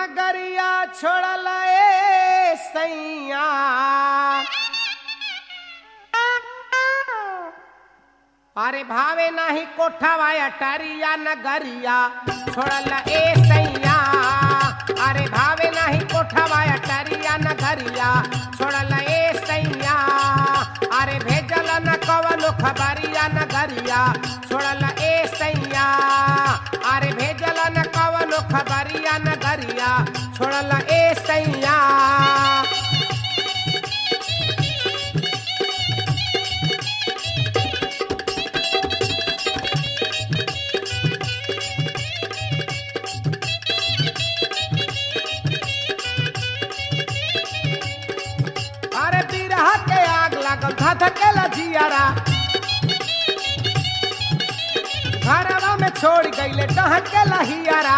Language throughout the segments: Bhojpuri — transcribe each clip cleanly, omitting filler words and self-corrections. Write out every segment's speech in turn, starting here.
नगरिया छोड़ल ए सैया अरे भावे नहीं कोठवा अटरिया नगरिया छोड़ल ए सैया अरे भावे नहीं कोठवा अटरिया नगरिया छोड़ल ए सैया अरे भेजल न कवनो खबरिया नगरिया छोड़ल ए सैया अरे भेजल न कवनो खबरिया नगरिया छोड़ल ए सैया धधकेला जियारा घरवा में छोड़ गईले डहकेला हियारा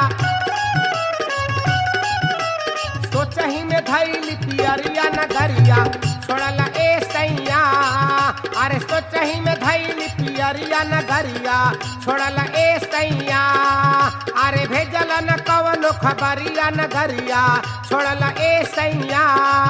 सोचही में धैली पियरिया नगरिया छोड़ल ए सैया अरे सोचही में धैली पियरिया नगरिया छोड़ल ए सैया अरे भेजल न कवनो खबरिया नगरिया छोड़ल ए सैया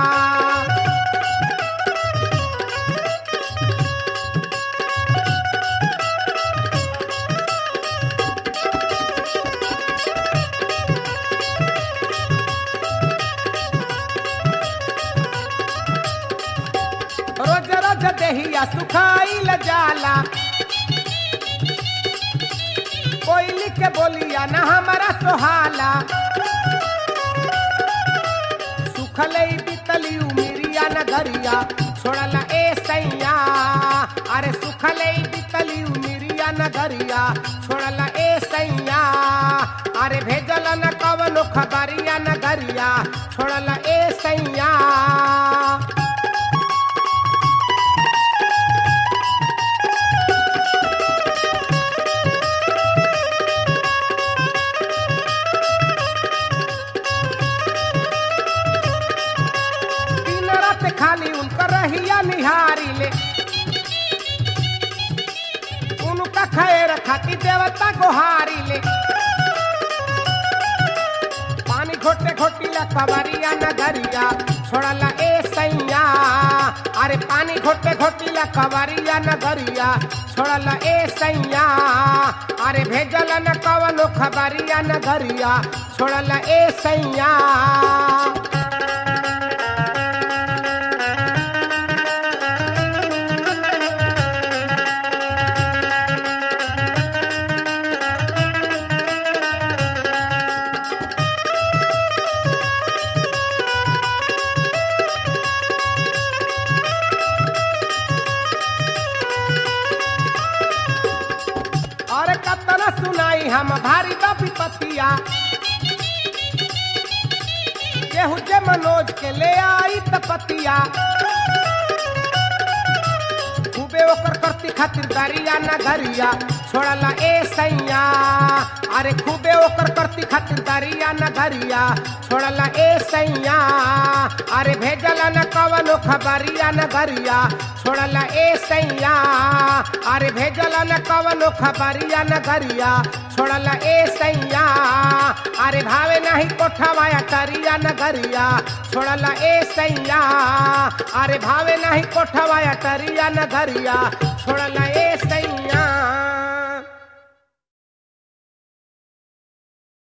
रोज रोज देहिया सुखाइल जाला कोयली के बोलिया न हमारा सोहाला सुखले बितली उमिरिया नगरिया छोड़ल ए सैया अरे सुखले बितली उमिरिया नगरिया छोड़ल ए सैया अरे भेजल न कवनो खबरिया नगरिया छोड़ल ए सैया खाली उनका रहिया निहारी ले उनका खैर खाती देवता गोहारी ले पानी घोटे घोटीला कवरिया नगरिया छोड़ल ए सैया अरे पानी घोटे घोटीला कवरिया नगरिया छोड़ल ए सैया अरे भेजल न कवनो खबरिया नगरिया छोड़ल ए सैया सुनाई हम भारी बापी पतिया केहू जे मनोज के ले आई तपतिया खूबे ओकर करती खातिर दरिया नगरिया छोड़ल ए सैया अरे खूबे ओकर करती खातिर दरिया नगरिया छोड़ल ए सैया अरे भेजल न कवनो खबरिया नगरिया छोड़ल ए सैया अरे भेजल न कवनो खबरिया नगरिया छोड़ल ए सैया अरे भावे नहीं कोठवा अटरिया नगरिया छोड़ल ए सैया अरे भावे नहीं कोठवा अटरिया नगरिया छोड़ल ए सैया